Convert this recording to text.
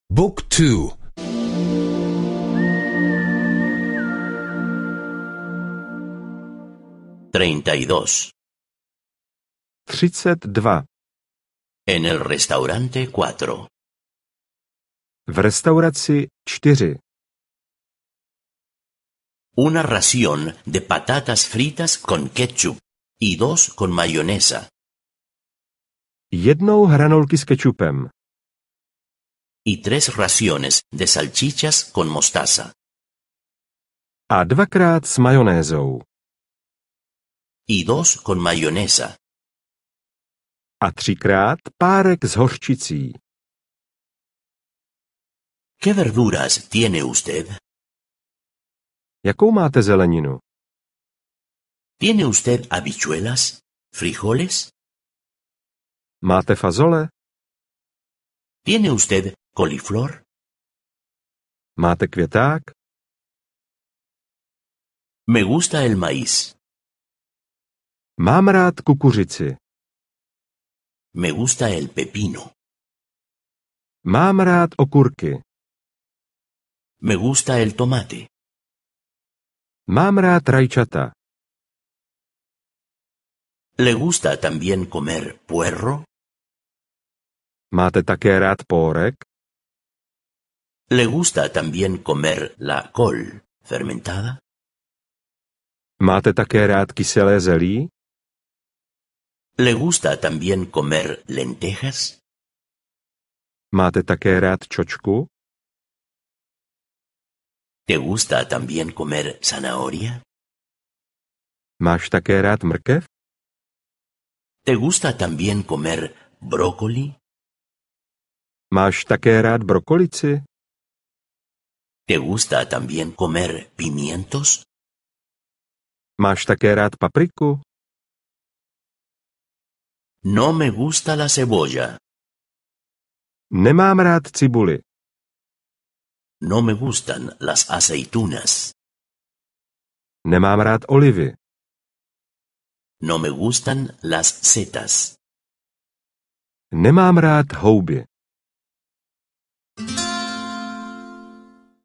Book 2. 32. 32. En el restaurante 4. V restauraci 4. Una ración de patatas fritas con ketchup y 2 con mayonesa. Jednou hranolky s kečupem Y 3 raciones de salchichas con mostaza. a 2krát s majonézou Y 2 con mayonesa. a 3krát párek s hořčicí. ¿Qué verduras tiene usted? Jakou máte zeleninu? ¿Tiene usted habichuelas? ¿Frijoles? Máte fazole? ¿Tiene usted coliflor? Máte květák? Me gusta el maíz. Mám rád kukuřici. Me gusta el pepino. Mám rád okurky. Me gusta el tomate. Mám rád rajčata. ¿Le gusta también comer puerro? Máte také rád pórek? ¿Le gusta también comer la col fermentada? Máte také rád kyselé zelí? ¿Le gusta también comer lentejas? Máte také rád čočku? ¿Te gusta también comer zanahoria? Máš také rád mrkev? ¿Te gusta también comer brócoli? Máš také rád brokolici? ¿Te gusta también comer pimientos? Máš také rád papriku? No me gusta la cebolla. Nemám rád cibuli. No me gustan las aceitunas. Nemám rád olivy. No me gustan las setas. Nemám rád houby.